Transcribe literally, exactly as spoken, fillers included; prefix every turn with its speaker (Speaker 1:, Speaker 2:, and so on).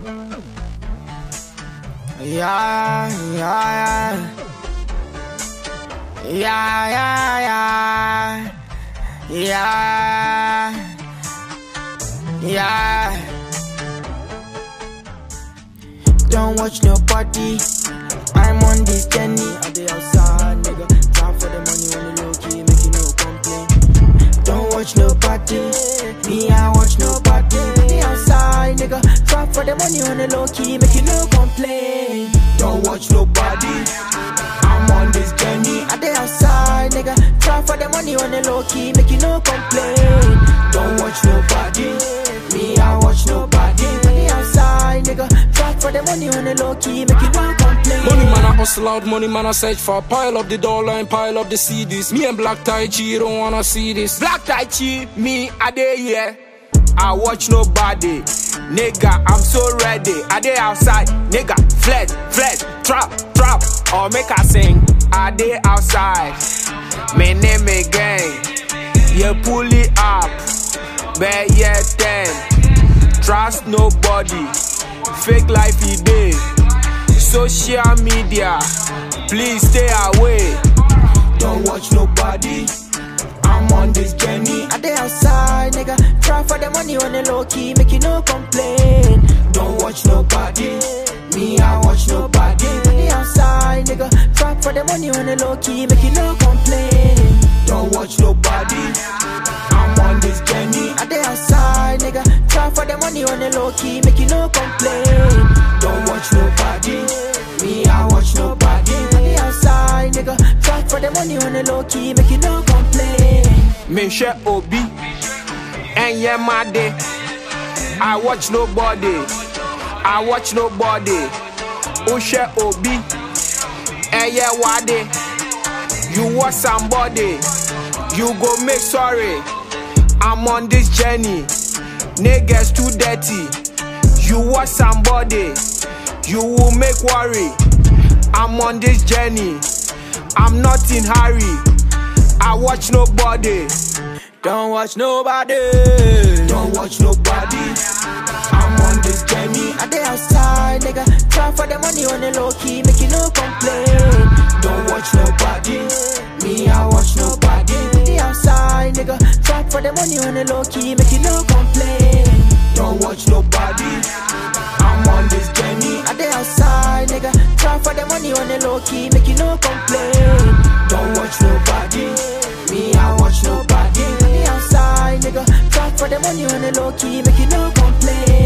Speaker 1: Yeah, yeah, yeah, yeah, yeah, yeah, yeah. Don't watch nobody. I'm on this journey. I dey outside, nigga. Try for the money on the low key, make you no complain. Don't watch nobody. Me, I watch nobody. I dey outside, nigga. Try for the money on the low key, make you no complain. Don't watch nobody. I'm on this journey. I dey outside, nigga. Try for the money on the low key, make you no complain. Don't watch nobody. Me, I watch nobody. I dey outside, nigga. Try for the money on the low key, make you no complain.
Speaker 2: Money man, I hustle out, money man, I search for. Pile up the dollar and pile up the C Ds. Me and Black Tai Chi don't wanna see this.
Speaker 3: Black Tai Chi, me, I dey here. I watch nobody. Nigga, I'm so ready. I dey outside, nigga, flex, flex, trap, trap. Or make I sing. I dey outside. My name is gang. You pull it up. Bear yeah ten. Trust nobody. Fake life he dey. Social media, please stay away.
Speaker 1: Don't watch nobody. I'm on this journey. I dey outside, nigga. Try for the money on the low key, make you no complain. Don't watch nobody. Me, I watch nobody. I dey outside, nigga. Try for the money on the low key, make you no complain. Don't watch nobody. I'm on this journey. I dey outside, nigga. Try for the money on the low key, make you no complain. Don't watch nobody. Me, I watch nobody. I dey outside, nigga. Try for the money on the low key, make you no complain.
Speaker 3: Me share Obi and yeah my day. I watch nobody. I watch nobody. Who share Obi and yeah wade. You watch somebody. You go make sorry. I'm on this journey. Niggas too dirty. You watch somebody. You will make worry. I'm on this journey. I'm not in hurry. I watch nobody.
Speaker 1: Don't watch nobody. Don't watch nobody. I'm on this journey. I dey outside, nigga. Try for the money on the low key, make you no complain. Don't watch nobody. Me, I watch nobody. I dey outside, nigga. Try for the money on the low key, make you no complain. Don't watch nobody. I'm on this journey. I dey outside, nigga. Try for the money on the low key, make you no complain. Don't watch nobody. Me, I watch nobody. I dey outside, nigga. Try for the money on the low key, make you no complain.